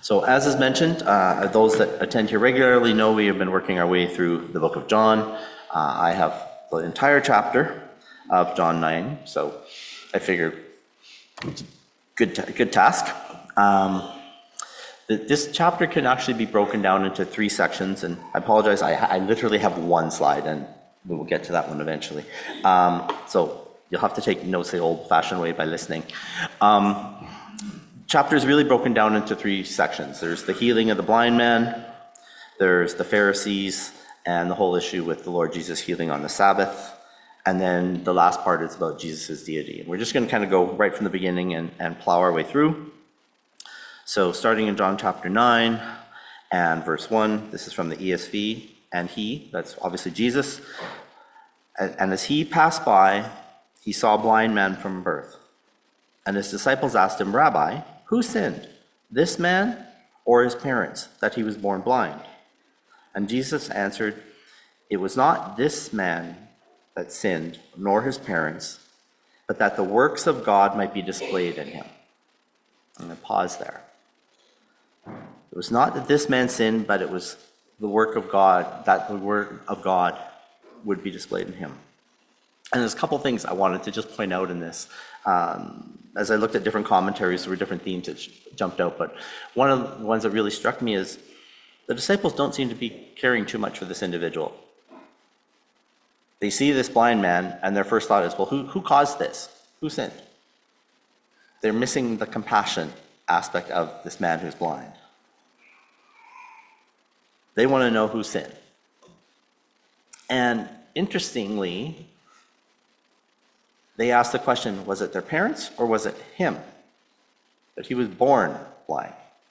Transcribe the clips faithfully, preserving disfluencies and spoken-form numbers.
So as is mentioned, uh, those that attend here regularly know we have been working our way through the book of John. Uh, I have the entire chapter of John nine, so I figured it's a good, good task. Um, this chapter can actually be broken down into three sections, and I apologize, I, I literally have one slide, and we will get to that one eventually. Um, so you'll have to take notes the old-fashioned way by listening. Um, Chapter is really broken down into three sections. There's the healing of the blind man, there's the Pharisees, and the whole issue with the Lord Jesus healing on the Sabbath. And then the last part is about Jesus' deity. And we're just going to kind of go right from the beginning and, and plow our way through. So starting in John chapter nine and verse one, this is from the E S V. And he, that's obviously Jesus, and, and as he passed by, he saw a blind man from birth. And his disciples asked him, Rabbi, who sinned, this man or his parents, that he was born blind? And Jesus answered, it was not this man that sinned, nor his parents, but that the works of God might be displayed in him. I'm going to pause there. It was not that this man sinned, but it was the work of God, that the work of God would be displayed in him. And there's a couple things I wanted to just point out in this. Um, as I looked at different commentaries, there were different themes that jumped out, but one of the ones that really struck me is the disciples don't seem to be caring too much for this individual. They see this blind man, and their first thought is, well, who, who caused this? Who sinned? They're missing the compassion aspect of this man who's blind. They want to know who sinned. And interestingly, they asked the question, was it their parents or was it him? That he was born blind.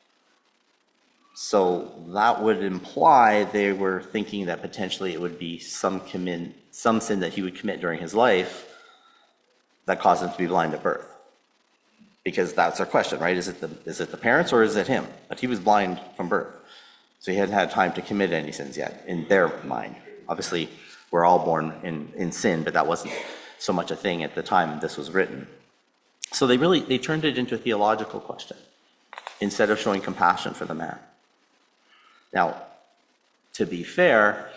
So that would imply they were thinking that potentially it would be some commit, some sin that he would commit during his life that caused him to be blind at birth. Because that's our question, right? Is it the, is it the parents or is it him? But he was blind from birth. So he hadn't had time to commit any sins yet in their mind. Obviously, we're all born in, in sin, but that wasn't so much a thing at the time this was written. So they really, they turned it into a theological question instead of showing compassion for the man. Now, to be fair,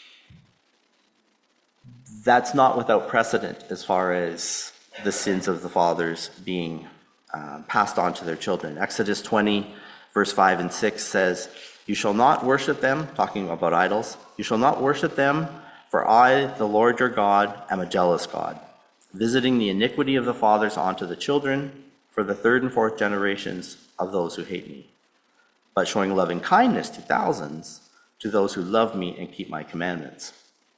that's not without precedent as far as the sins of the fathers being uh, passed on to their children. Exodus twenty, verse five and six says, you shall not worship them, talking about idols, you shall not worship them, for I, the Lord your God, am a jealous God, visiting the iniquity of the fathers onto the children for the third and fourth generations of those who hate me, but showing loving kindness to thousands, to those who love me and keep my commandments.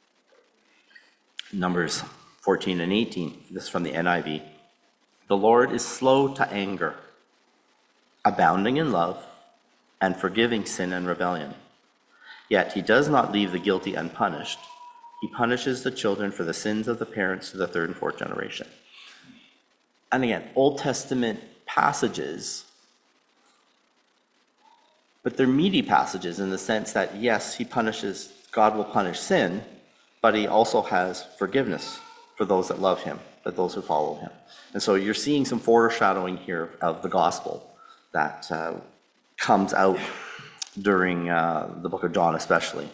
Numbers fourteen and eighteen, this is from the N I V. The Lord is slow to anger, abounding in love, and forgiving sin and rebellion. Yet he does not leave the guilty unpunished. He punishes the children for the sins of the parents to the third and fourth generation. And again, Old Testament passages, but they're meaty passages in the sense that, yes, he punishes, God will punish sin, but he also has forgiveness for those that love him, for those who follow him. And so you're seeing some foreshadowing here of the gospel that uh, comes out during uh, the book of John especially.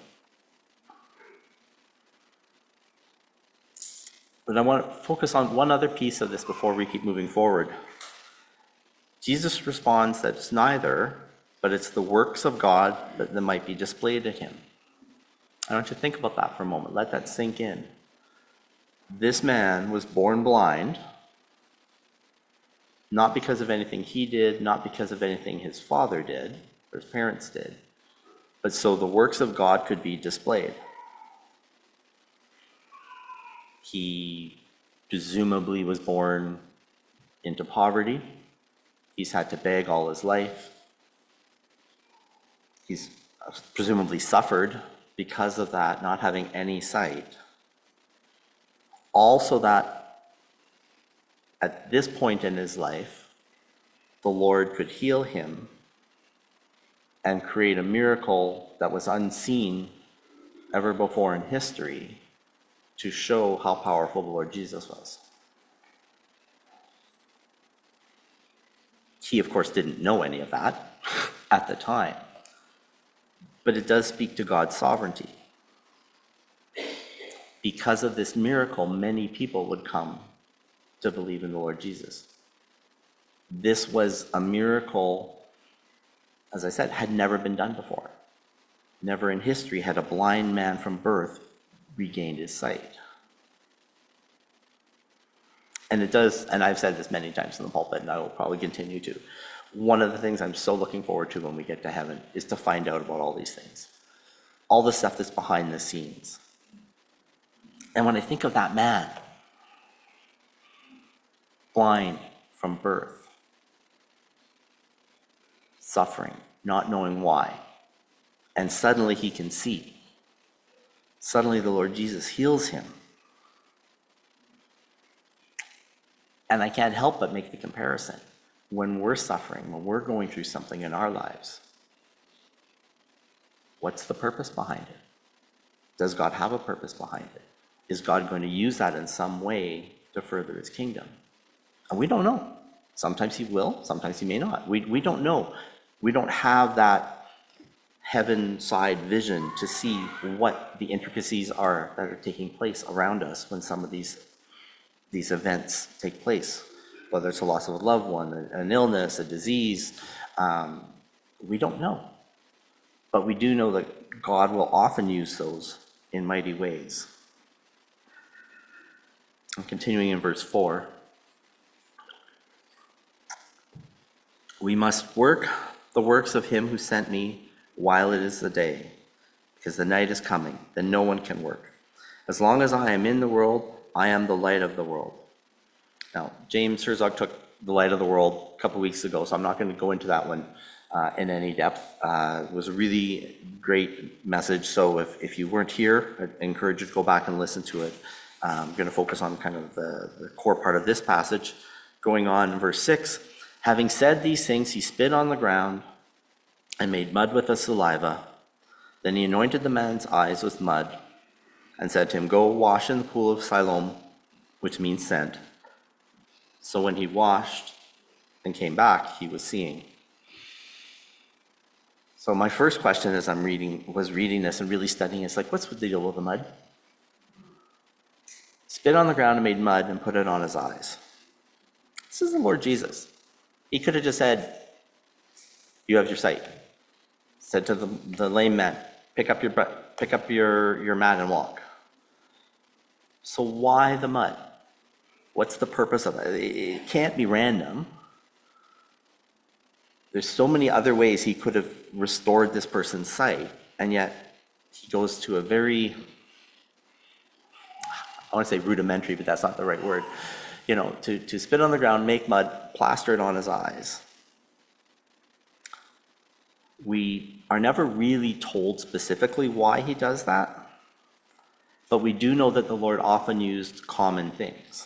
But I want to focus on one other piece of this before we keep moving forward. Jesus responds that it's neither, but it's the works of God that, that might be displayed in him. I want you to think about that for a moment. Let that sink in. This man was born blind, not because of anything he did, not because of anything his father did, or his parents did, but so the works of God could be displayed. He presumably was born into poverty. He's had to beg all his life. He's presumably suffered because of that, not having any sight. Also that at this point in his life, the Lord could heal him and create a miracle that was unseen ever before in history to show how powerful the Lord Jesus was. He, of course, didn't know any of that. at the time. But it does speak to God's sovereignty. Because of this miracle, many people would come to believe in the Lord Jesus. This was a miracle, as I said, had never been done before. Never in history had a blind man from birth regained his sight. And it does, and I've said this many times in the pulpit, and I will probably continue to. One of the things I'm so looking forward to when we get to heaven is to find out about all these things. All the stuff that's behind the scenes. And when I think of that man, blind from birth, suffering, not knowing why, and suddenly he can see. Suddenly the Lord Jesus heals him. And I can't help but make the comparison. When we're suffering, when we're going through something in our lives, what's the purpose behind it? Does God have a purpose behind it? Is God going to use that in some way to further his kingdom? And we don't know. Sometimes he will, sometimes he may not. We, we don't know. We don't have that heaven-side vision to see what the intricacies are that are taking place around us when some of these, these events take place. Whether it's a loss of a loved one, an illness, a disease, um, we don't know. But we do know that God will often use those in mighty ways. And continuing in verse four, we must work the works of him who sent me while it is the day, because the night is coming, then no one can work. As long as I am in the world, I am the light of the world. Now, James Herzog took the light of the world a couple weeks ago, so I'm not going to go into that one uh, in any depth. Uh, it was a really great message, so if, if you weren't here, I encourage you to go back and listen to it. Um, I'm going to focus on kind of the, the core part of this passage. Going on in verse six, having said these things, he spit on the ground and made mud with the saliva. Then he anointed the man's eyes with mud and said to him, go wash in the pool of Siloam, which means sent. So when he washed and came back, he was seeing. So my first question as I'm reading, was reading this and really studying, is like, what's the deal with the mud? Spit on the ground and made mud and put it on his eyes. This is the Lord Jesus. He could have just said, you have your sight. Said to the, the lame man, pick up your pick up your, your mat and walk. So why the mud? What's the purpose of it? It can't be random. There's so many other ways he could have restored this person's sight, and yet he goes to a very, I want to say rudimentary, but that's not the right word, you know, to, to spit on the ground, make mud, plaster it on his eyes. We are never really told specifically why he does that, but we do know that the Lord often used common things.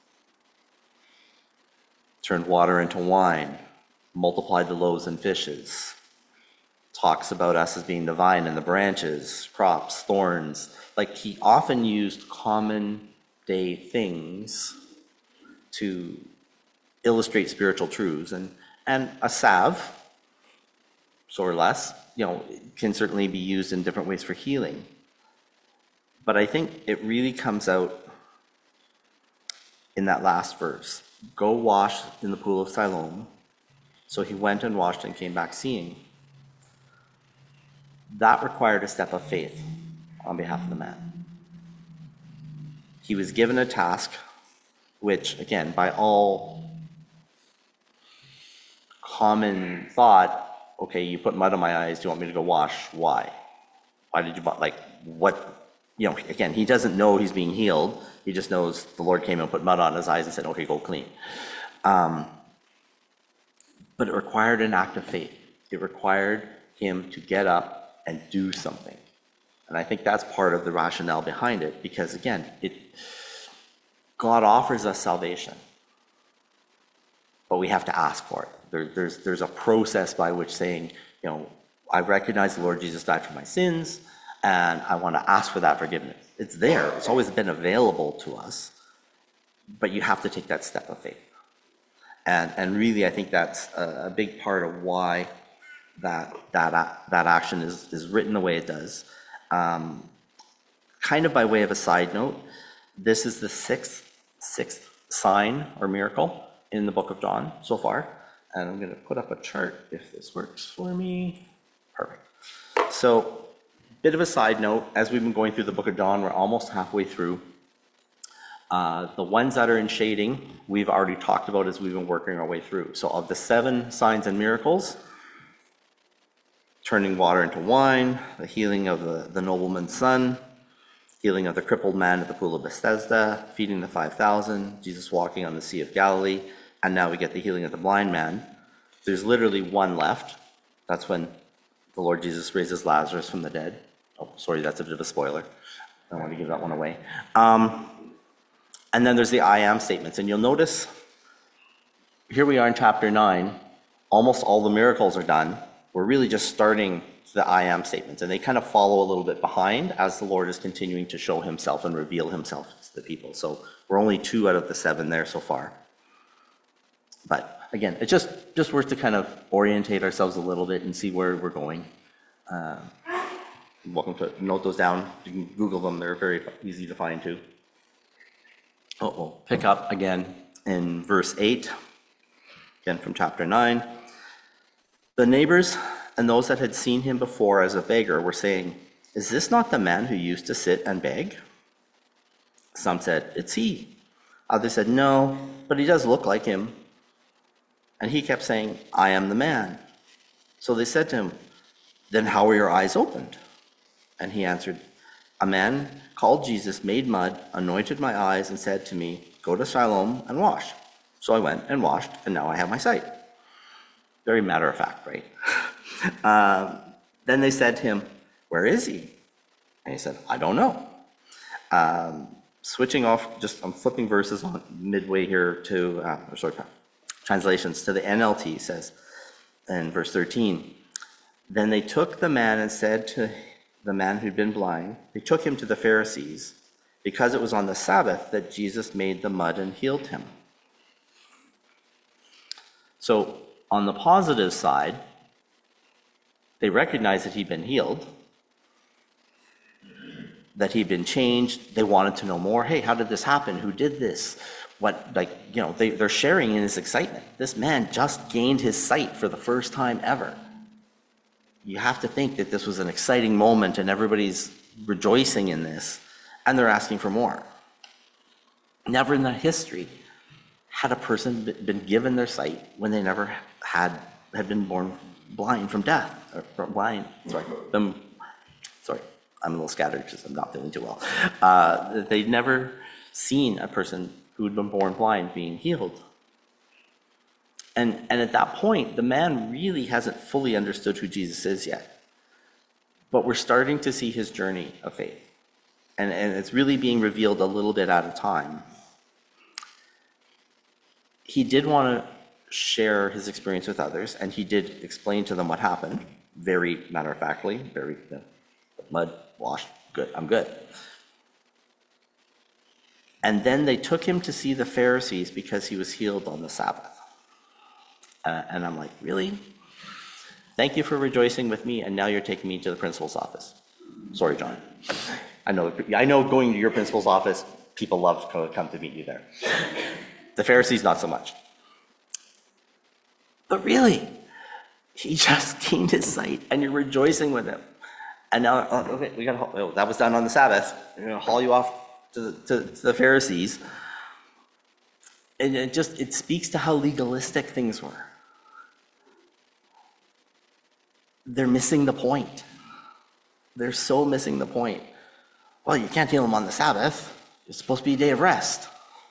Turned water into wine, multiplied the loaves and fishes, talks about us as being the vine and the branches, crops, thorns. Like, he often used common day things to illustrate spiritual truths. And, and a salve, so or less, you know, can certainly be used in different ways for healing. But I think it really comes out in that last verse. Go wash in the pool of Siloam. So he went and washed and came back seeing. That required a step of faith on behalf of the man. He was given a task, which, again, by all common thought, okay, you put mud on my eyes, do you want me to go wash? Why? Why did you, like, what, you know, again, he doesn't know he's being healed. He just knows the Lord came and put mud on his eyes and said, okay, go clean. Um, but it required an act of faith. It required him to get up and do something. And I think that's part of the rationale behind it, because again, it, God offers us salvation, but we have to ask for it. There, there's, there's a process by which saying, you know, I recognize the Lord Jesus died for my sins, and I want to ask for that forgiveness. It's there. It's always been available to us, but you have to take that step of faith. And, and really, I think that's a, a big part of why that that a- that action is is written the way it does. Um, kind of by way of a side note, this is the sixth sixth sign or miracle in the book of John so far, and I'm going to put up a chart if this works for me. Perfect. So, bit of a side note: as we've been going through the book of John, we're almost halfway through. Uh, the ones that are in shading, we've already talked about as we've been working our way through. So, of the seven signs and miracles, turning water into wine, the healing of the, the nobleman's son, healing of the crippled man at the pool of Bethesda, feeding the five thousand, Jesus walking on the Sea of Galilee, and now we get the healing of the blind man. There's literally one left. That's when the Lord Jesus raises Lazarus from the dead. Oh, sorry, that's a bit of a spoiler. I don't want to give that one away. Um, and then there's the I am statements. And you'll notice, here we are in chapter nine, almost all the miracles are done. We're really just starting the I am statements, and they kind of follow a little bit behind as the Lord is continuing to show himself and reveal himself to the people. So we're only two out of the seven there so far. But again, it's just, just worth to kind of orientate ourselves a little bit and see where we're going. Uh, welcome to note those down. You can Google them. They're very easy to find too. Oh, we'll pick up again in verse eight, again from chapter nine. The neighbors and those that had seen him before as a beggar were saying, "Is this not the man who used to sit and beg?" Some said, "It's he." Others said, "No, but he does look like him." And he kept saying, "I am the man." So they said to him, "Then how were your eyes opened?" And he answered, "A man called Jesus made mud, anointed my eyes, and said to me, 'Go to Siloam and wash.' So I went and washed, and now I have my sight." Very matter of fact, right? um, then they said to him, "Where is he?" And he said, "I don't know." Um, switching off, just I'm flipping verses on midway here to, uh, or sorry, translations to the N L T says in verse thirteen, "Then they took the man and said to the man who'd been blind, they took him to the Pharisees, because it was on the Sabbath that Jesus made the mud and healed him." So on the positive side, they recognized that he'd been healed, that he'd been changed. They wanted to know more. Hey, how did this happen? Who did this? What, like, you know, they, they're sharing in his excitement. This man just gained his sight for the first time ever. You have to think that this was an exciting moment and everybody's rejoicing in this, and they're asking for more. Never in the history had a person been given their sight when they never had had been born blind from death, or from blind, sorry, them, sorry, I'm a little scattered because I'm not feeling too well. Uh, they'd never seen a person who had been born blind being healed. And, and at that point, the man really hasn't fully understood who Jesus is yet. But we're starting to see his journey of faith. And, and it's really being revealed a little bit at a time. He did want to share his experience with others, and he did explain to them what happened, very matter-of-factly, very, you know, mud, washed, good, I'm good. And then they took him to see the Pharisees because he was healed on the Sabbath. Uh, and I'm like, really? Thank you for rejoicing with me, and now you're taking me to the principal's office. Sorry, John. I know, I know going to your principal's office, people love to come to meet you there. The Pharisees, not so much. But really, he just gained his sight, and you're rejoicing with him. And now, oh, okay, we got. Oh, that was done on the Sabbath. We're going to haul you off to the, to, to the Pharisees. And it just it speaks to how legalistic things were. They're missing the point. They're so missing the point. Well, you can't heal them on the Sabbath. It's supposed to be a day of rest.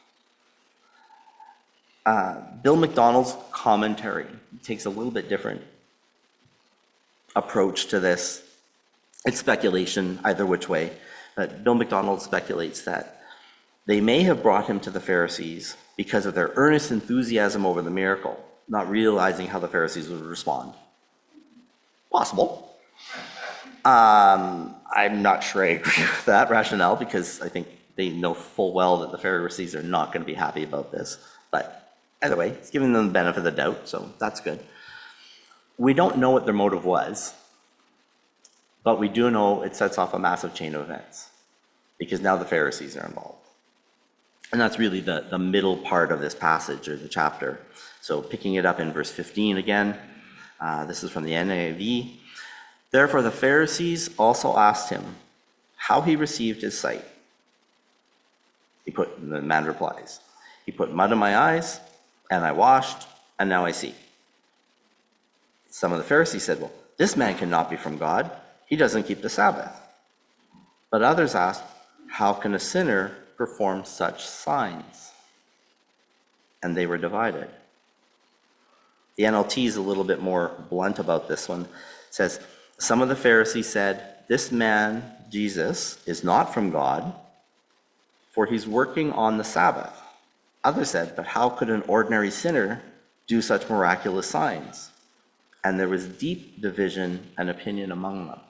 Uh, Bill McDonald's commentary takes a little bit different approach to this. It's speculation either which way. But Bill McDonald speculates that they may have brought him to the Pharisees because of their earnest enthusiasm over the miracle, not realizing how the Pharisees would respond. Possible. Um, I'm not sure I agree with that rationale, because I think they know full well that the Pharisees are not going to be happy about this. But either way, it's giving them the benefit of the doubt, so that's good. We don't know what their motive was, but we do know it sets off a massive chain of events because now the Pharisees are involved. And that's really the, the middle part of this passage or the chapter. So picking it up in verse fifteen again, uh, this is from the N I V. Therefore the Pharisees also asked him how he received his sight. He put, the man replies, he put mud in my eyes, and I washed, and now I see. Some of the Pharisees said, well, this man cannot be from God. He doesn't keep the Sabbath. But others asked, how can a sinner perform such signs? And they were divided. The N L T is a little bit more blunt about this one. It says, some of the Pharisees said, this man, Jesus, is not from God, for he's working on the Sabbath. Others said, but how could an ordinary sinner do such miraculous signs? And there was deep division and opinion among them.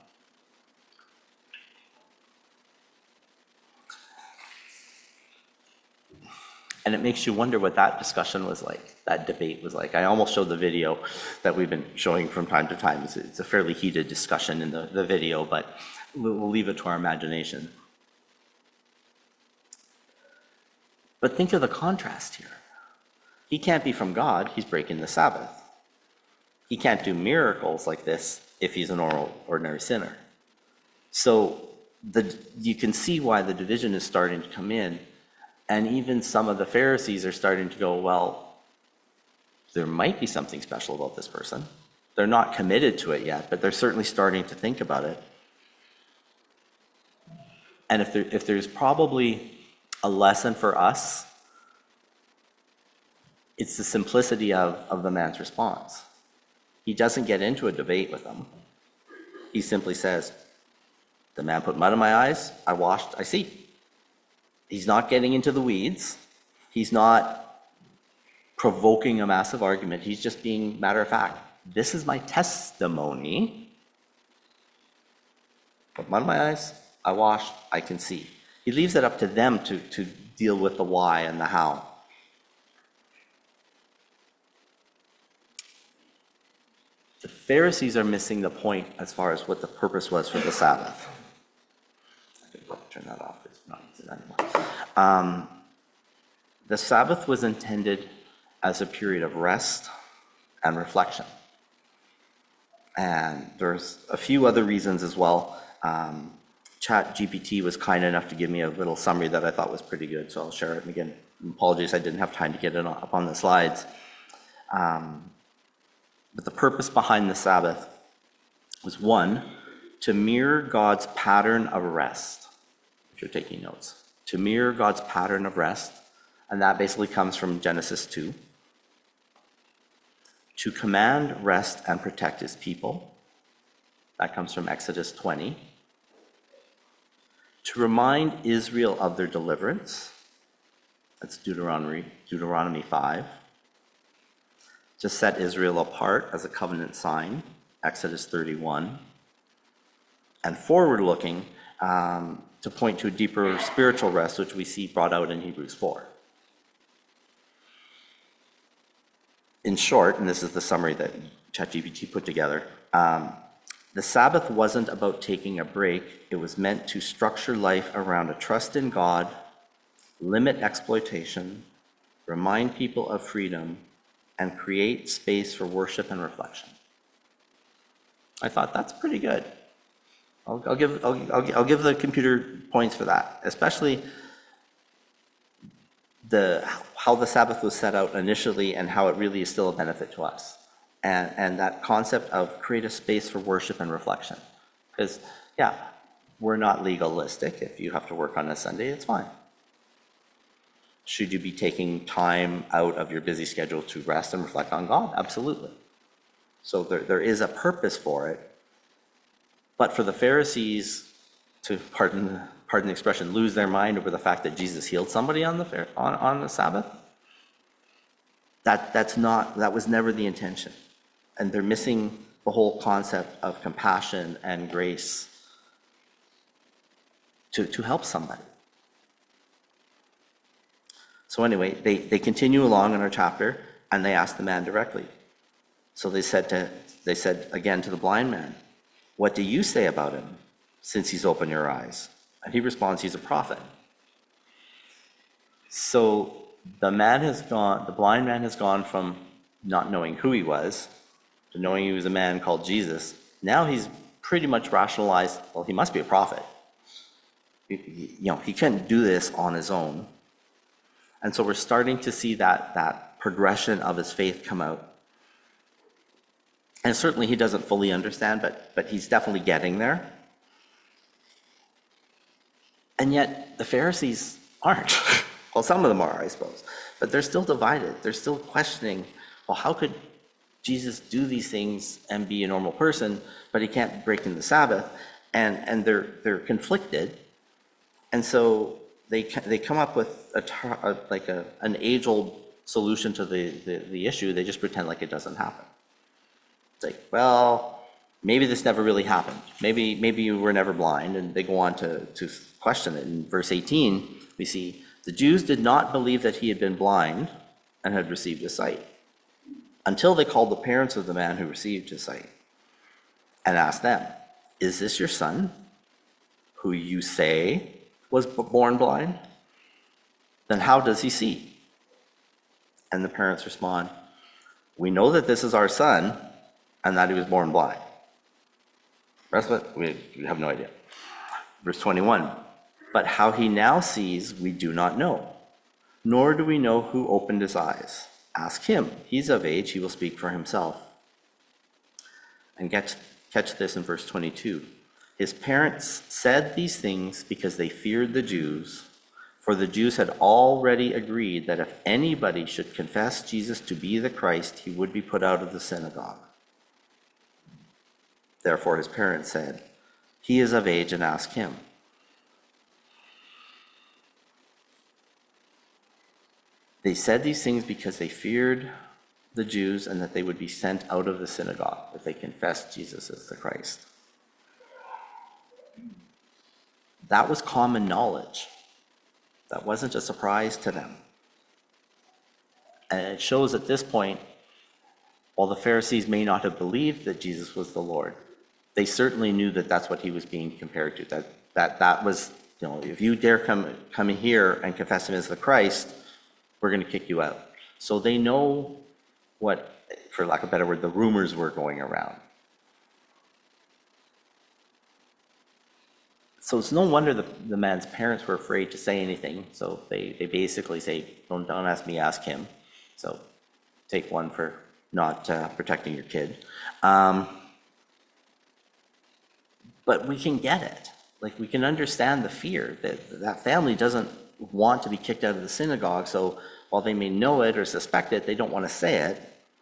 And it makes you wonder what that discussion was like, that debate was like. I almost showed the video that we've been showing from time to time. It's, it's a fairly heated discussion in the, the video, but we'll, we'll leave it to our imagination. But think of the contrast here. He can't be from God, he's breaking the Sabbath. He can't do miracles like this if he's an ordinary sinner. So the, you can see why the division is starting to come in. And even some of the Pharisees are starting to go, well, there might be something special about this person. They're not committed to it yet, but they're certainly starting to think about it. And if there, if there's probably a lesson for us, it's the simplicity of, of the man's response. He doesn't get into a debate with them. He simply says, the man put mud in my eyes, I washed, I see. He's not getting into the weeds. He's not provoking a massive argument. He's just being matter of fact. This is my testimony. Put mud in my eyes, I washed, I can see. He leaves it up to them to, to deal with the why and the how. The Pharisees are missing the point as far as what the purpose was for the Sabbath. I can turn that off. It's not using that anymore. Um, the Sabbath was intended as a period of rest and reflection. And there's a few other reasons as well. Um, ChatGPT was kind enough to give me a little summary that I thought was pretty good, so I'll share it. And again, apologies, I didn't have time to get it up on the slides. Um, But the purpose behind the Sabbath was, one, to mirror God's pattern of rest, if you're taking notes. To mirror God's pattern of rest, and that basically comes from Genesis two. To command rest and protect his people, that comes from Exodus twenty. To remind Israel of their deliverance, that's Deuteronomy, Deuteronomy five. To set Israel apart as a covenant sign, Exodus thirty-one, and forward-looking um, to point to a deeper spiritual rest, which we see brought out in Hebrews four. In short, and this is the summary that ChatGPT put together, um, the Sabbath wasn't about taking a break. It was meant to structure life around a trust in God, limit exploitation, remind people of freedom, and create space for worship and reflection. I thought that's pretty good. I'll, I'll give I'll, I'll, I'll give the computer points for that, especially the how the Sabbath was set out initially and how it really is still a benefit to us, and and that concept of create a space for worship and reflection. Because yeah, we're not legalistic. If you have to work on a Sunday, it's fine. Should you be taking time out of your busy schedule to rest and reflect on God? Absolutely. So there, there is a purpose for it. But for the Pharisees to, pardon the, pardon the expression, lose their mind over the fact that Jesus healed somebody on the, on, on the Sabbath, that, that's not, that was never the intention. And they're missing the whole concept of compassion and grace to, to help somebody. So anyway, they, they continue along in our chapter, and they ask the man directly, So they said to they said again to the blind man, "What do you say about him, since he's opened your eyes?" And he responds, "He's a prophet." So the man has gone, the blind man has gone from not knowing who he was to knowing he was a man called Jesus. Now he's pretty much rationalized, well, he must be a prophet. He- he- You know, he couldn't do this on his own. And so we're starting to see that, that progression of his faith come out. And certainly he doesn't fully understand, but, but he's definitely getting there. And yet the Pharisees aren't. Well, some of them are, I suppose. But they're still divided. They're still questioning, well, how could Jesus do these things and be a normal person, but he can't break in the Sabbath? And, and they're, they're conflicted. And so they, they come up with a, a, like a, an age-old solution to the, the, the issue. They just pretend like it doesn't happen. It's like, well, maybe this never really happened. Maybe, maybe you were never blind. And they go on to, to question it. In verse eighteen, we see, the Jews did not believe that he had been blind and had received his sight until they called the parents of the man who received his sight and asked them, "Is this your son, who you say was born blind? Then how does he see?" And the parents respond, "We know that this is our son and that he was born blind." The rest of it, we, we have no idea. Verse twenty-one, but how he now sees, we do not know, nor do we know who opened his eyes. Ask him. He's of age. He will speak for himself. And catch, catch this in verse twenty-two. His parents said these things because they feared the Jews, for the Jews had already agreed that if anybody should confess Jesus to be the Christ, he would be put out of the synagogue. Therefore his parents said, "He is of age, and ask him." They said these things because they feared the Jews and that they would be sent out of the synagogue if they confessed Jesus as the Christ. That was common knowledge. That wasn't a surprise to them. And it shows at this point, while the Pharisees may not have believed that Jesus was the Lord, they certainly knew that that's what he was being compared to. That that that was, you know, if you dare come come in here and confess him as the Christ, we're going to kick you out. So they know what, for lack of a better word, the rumors were going around. So it's no wonder the, the man's parents were afraid to say anything. So they, they basically say, don't, don't ask me, ask him. So take one for not uh, protecting your kid. Um, but we can get it. Like, we can understand the fear that that family doesn't want to be kicked out of the synagogue. So while they may know it or suspect it, they don't want to say it.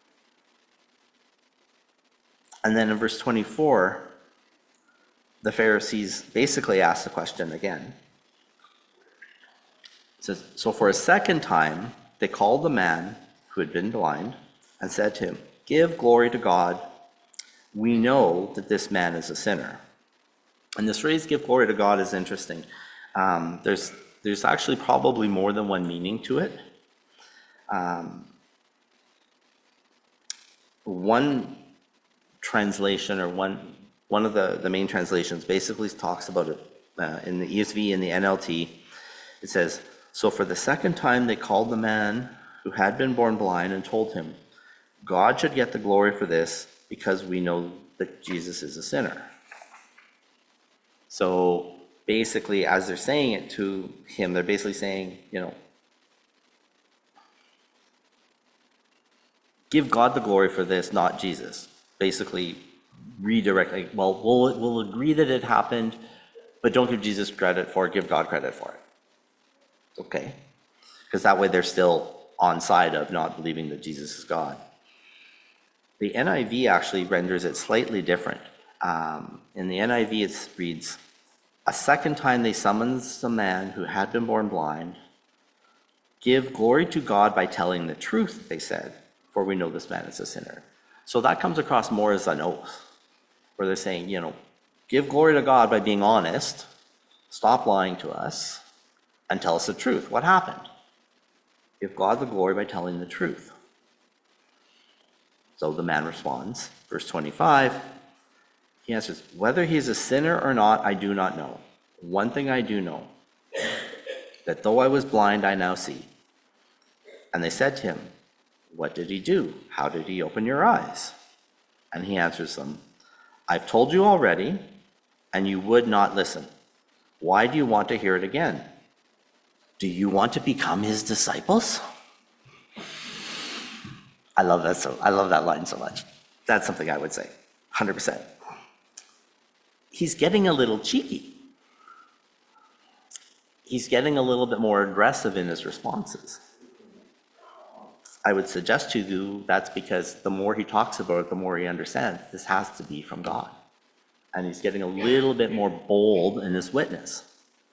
And then in verse twenty-four, the Pharisees basically ask the question again. It says, so for a second time, they called the man who had been blind and said to him, "Give glory to God. We know that this man is a sinner." And this phrase, "give glory to God," is interesting. Um, there's, there's actually probably more than one meaning to it. Um, one translation, or one one of the, the main translations, basically talks about it uh, in the E S V and the N L T. It says, so for the second time they called the man who had been born blind and told him, "God should get the glory for this because we know that Jesus is a sinner." So basically, as they're saying it to him, they're basically saying, you know, give God the glory for this, not Jesus. Basically, redirect, like, well, we'll, we'll agree that it happened, but don't give Jesus credit for it, give God credit for it. Okay? Because that way they're still on side of not believing that Jesus is God. The N I V actually renders it slightly different. Um, in the N I V, it reads, a second time they summons the man who had been born blind. Give glory to God by telling the truth, they said, for we know this man is a sinner. So that comes across more as an oath, where they're saying, you know, give glory to God by being honest, stop lying to us, and tell us the truth. What happened? Give God the glory by telling the truth. So the man responds, verse twenty-five, he answers, whether he is a sinner or not, I do not know. One thing I do know, that though I was blind, I now see. And they said to him, what did he do? How did he open your eyes? And he answers them, I've told you already, and you would not listen. Why do you want to hear it again? Do you want to become his disciples? I love that so I love that line so much. That's something I would say, one hundred percent. He's getting a little cheeky. He's getting a little bit more aggressive in his responses. I would suggest to you that's because the more he talks about it, the more he understands this has to be from God. And he's getting a little bit more bold in his witness.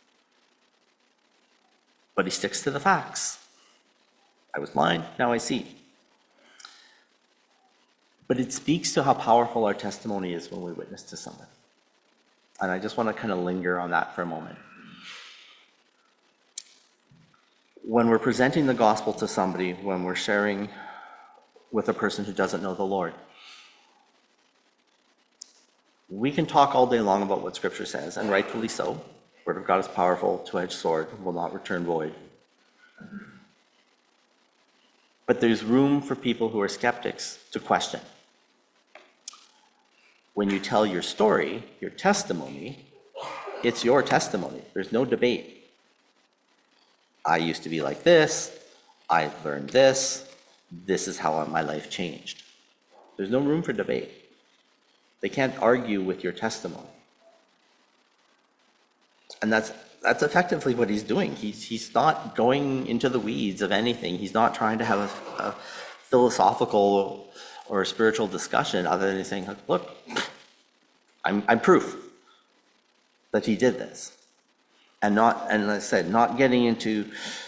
But he sticks to the facts. I was blind, now I see. But it speaks to how powerful our testimony is when we witness to someone. And I just want to kind of linger on that for a moment. When we're presenting the gospel to somebody, when we're sharing with a person who doesn't know the Lord, we can talk all day long about what Scripture says, and rightfully so. The Word of God is powerful, two-edged sword, will not return void. But there's room for people who are skeptics to question. When you tell your story, your testimony, it's your testimony. There's no debate. I used to be like this, I learned this, this is how my life changed. There's no room for debate. They can't argue with your testimony. And that's that's effectively what he's doing. He's, he's not going into the weeds of anything. He's not trying to have a, a philosophical or a spiritual discussion other than saying, look, I'm, I'm proof that he did this. And not, and as I said, not getting into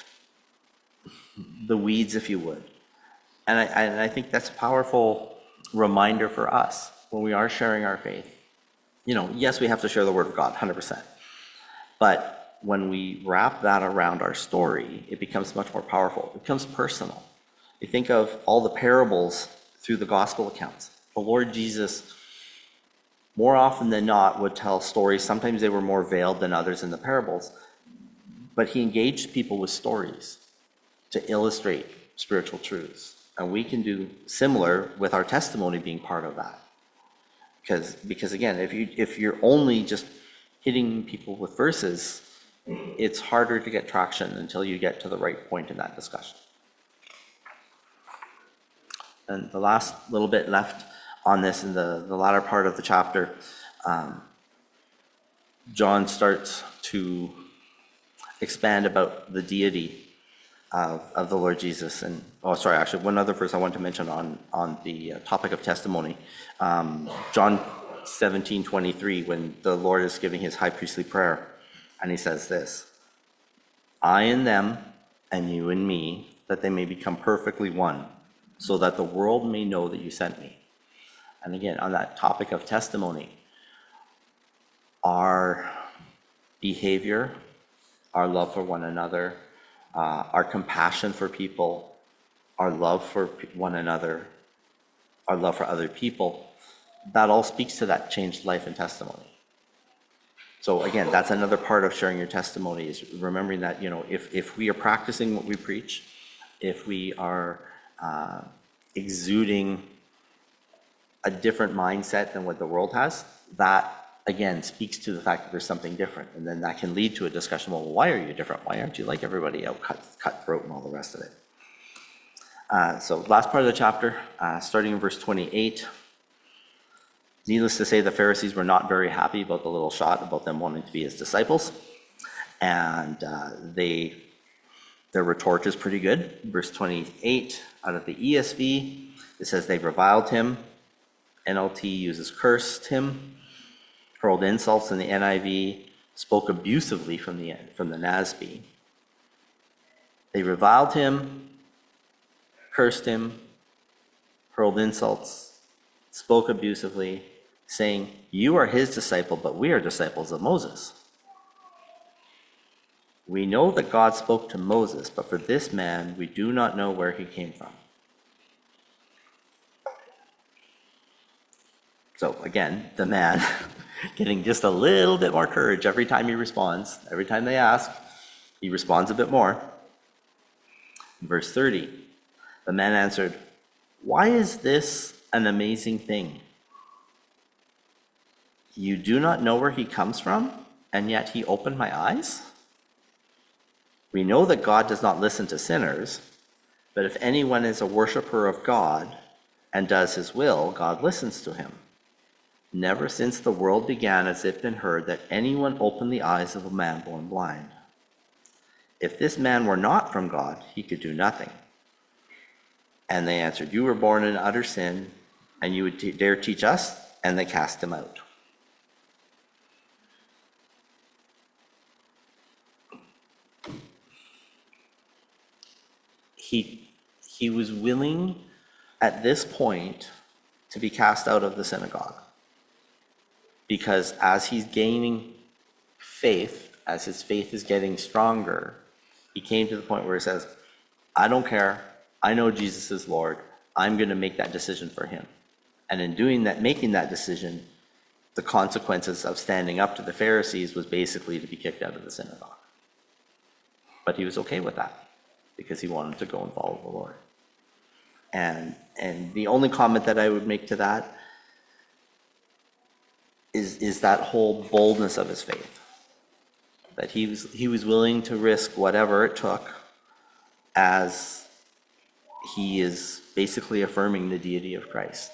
the weeds, if you would. And I, and I think that's a powerful reminder for us when we are sharing our faith. You know, yes, we have to share the Word of God, one hundred percent. But when we wrap that around our story, it becomes much more powerful. It becomes personal. You think of all the parables through the gospel accounts. The Lord Jesus, more often than not, would tell stories. Sometimes they were more veiled than others in the parables. But he engaged people with stories to illustrate spiritual truths. And we can do similar with our testimony being part of that. Because, because again, if, you, if you're only just hitting people with verses, it's harder to get traction until you get to the right point in that discussion. And the last little bit left on this in the, the latter part of the chapter, um, John starts to expand about the deity of, of the Lord Jesus. And, oh, sorry, actually, one other verse I want to mention on, on the topic of testimony. Um, John seventeen twenty-three, when the Lord is giving his high priestly prayer, and he says this, I in them, and you in me, that they may become perfectly one, so that the world may know that you sent me. And again, on that topic of testimony, our behavior, our love for one another, uh, our compassion for people, our love for one another, our love for other people, that all speaks to that changed life and testimony. So again, that's another part of sharing your testimony, is remembering that, you know, if, if we are practicing what we preach, if we are uh, exuding a different mindset than what the world has, that again speaks to the fact that there's something different. And then that can lead to a discussion, well, why are you different? Why aren't you like everybody else, cut, cutthroat and all the rest of it? Uh, so last part of the chapter, uh, starting in verse twenty-eight. Needless to say, the Pharisees were not very happy about the little shot about them wanting to be his disciples. And uh, they, their retort is pretty good. Verse twenty-eight out of the E S V, it says they reviled him. N L T uses cursed him, hurled insults in the N I V, spoke abusively from the, from the N A S B. They reviled him, cursed him, hurled insults, spoke abusively, saying, you are his disciple, but we are disciples of Moses. We know that God spoke to Moses, but for this man, we do not know where he came from. So again, the man getting just a little bit more courage every time he responds. Every time they ask, he responds a bit more. Verse thirty, the man answered, "Why is this an amazing thing? You do not know where he comes from, and yet he opened my eyes? We know that God does not listen to sinners, but if anyone is a worshiper of God and does his will, God listens to him. Never since the world began has it been heard that anyone opened the eyes of a man born blind. If this man were not from God, he could do nothing." And they answered, "You were born in utter sin, and you would t- dare teach us?" And they cast him out. He, he was willing at this point to be cast out of the synagogue. Because as he's gaining faith, as his faith is getting stronger, he came to the point where he says, "I don't care. I know Jesus is Lord. I'm going to make that decision for him." And in doing that, making that decision, the consequences of standing up to the Pharisees was basically to be kicked out of the synagogue. But he was okay with that because he wanted to go and follow the Lord. And and the only comment that I would make to that is is that whole boldness of his faith. That he was he was willing to risk whatever it took, as he is basically affirming the deity of Christ.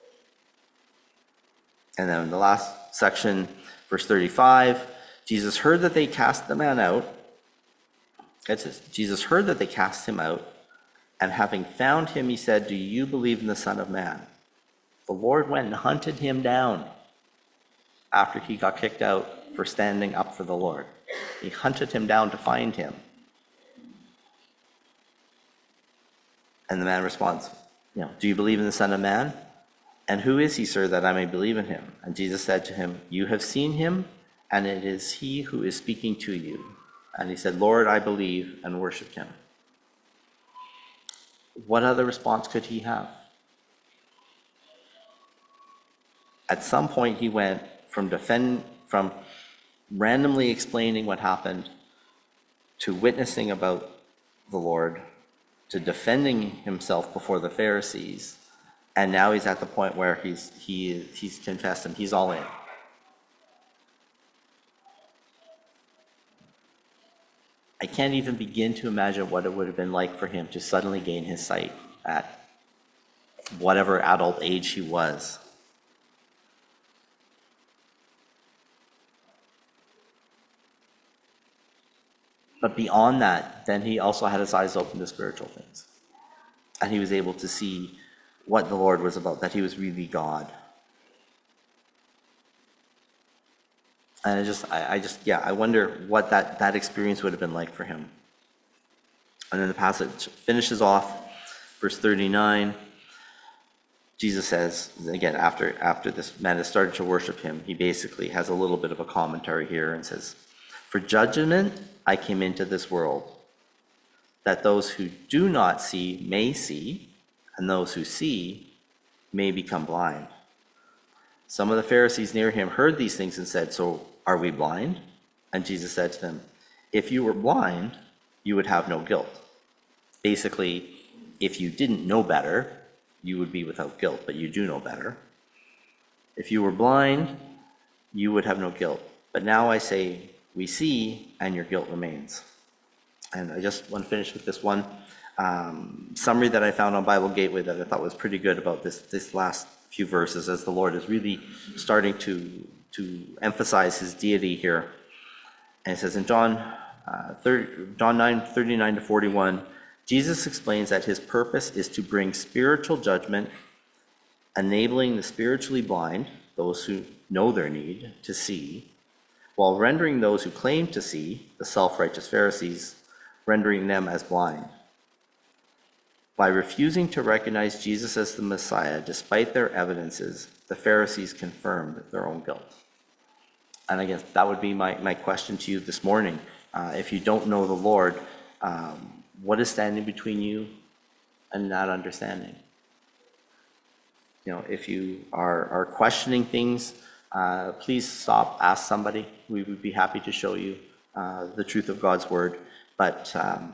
And then in the last section, verse thirty-five, Jesus heard that they cast the man out. That's it. Jesus heard that they cast him out, and having found him, he said, "Do you believe in the Son of Man?" The Lord went and hunted him down after he got kicked out for standing up for the Lord. He hunted him down to find him. And the man responds, you know, "Do you believe in the Son of Man? And who is he, sir, that I may believe in him?" And Jesus said to him, "You have seen him, and it is he who is speaking to you." And he said, "Lord, I believe," and worshiped him. What other response could he have? At some point, he went from defend, from randomly explaining what happened to witnessing about the Lord, to defending himself before the Pharisees, and now he's at the point where he's he he's confessed and he's all in. I can't even begin to imagine what it would have been like for him to suddenly gain his sight at whatever adult age he was. But beyond that, then he also had his eyes open to spiritual things. And he was able to see what the Lord was about, that he was really God. And I just, I, I just, yeah, I wonder what that, that experience would have been like for him. And then the passage finishes off, verse thirty-nine. Jesus says, again, after, after this man has started to worship him, he basically has a little bit of a commentary here and says, "For judgment I came into this world, that those who do not see may see, and those who see may become blind." Some of the Pharisees near him heard these things and said, "So are we blind?" And Jesus said to them, "If you were blind, you would have no guilt." Basically, if you didn't know better, you would be without guilt, but you do know better. If you were blind, you would have no guilt. But now I say, we see, and your guilt remains. And I just want to finish with this one um, summary that I found on Bible Gateway that I thought was pretty good about this, this last few verses, as the Lord is really starting to, to emphasize his deity here. And it says in John, uh, thirty, John nine, thirty-nine to forty-one, Jesus explains that his purpose is to bring spiritual judgment, enabling the spiritually blind, those who know their need, to see, while rendering those who claim to see, the self-righteous Pharisees, rendering them as blind. By refusing to recognize Jesus as the Messiah, despite their evidences, the Pharisees confirmed their own guilt. And I guess that would be my, my question to you this morning. Uh, if you don't know the Lord, um, what is standing between you and that understanding? you know, if you are, are questioning things, uh, please stop, ask somebody. We would be happy to show you uh, the truth of God's word. But um,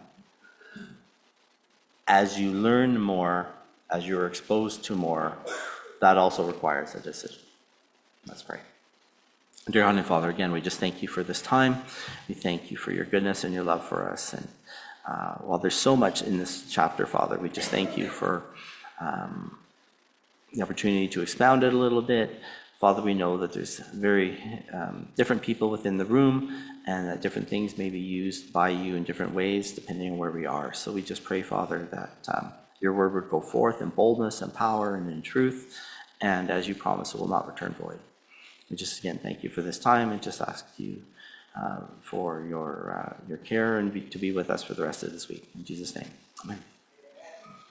as you learn more, as you're exposed to more, that also requires a decision. Let's pray. Dear Heavenly Father, again, we just thank you for this time. We thank you for your goodness and your love for us. And uh, while there's so much in this chapter, Father, we just thank you for um, the opportunity to expound it a little bit. Father, we know that there's very um, different people within the room, and that different things may be used by you in different ways depending on where we are. So we just pray, Father, that um, your word would go forth in boldness and power and in truth, and as you promised, it will not return void. We just again thank you for this time, and just ask you uh, for your uh, your care and be, to be with us for the rest of this week. In Jesus' name, amen.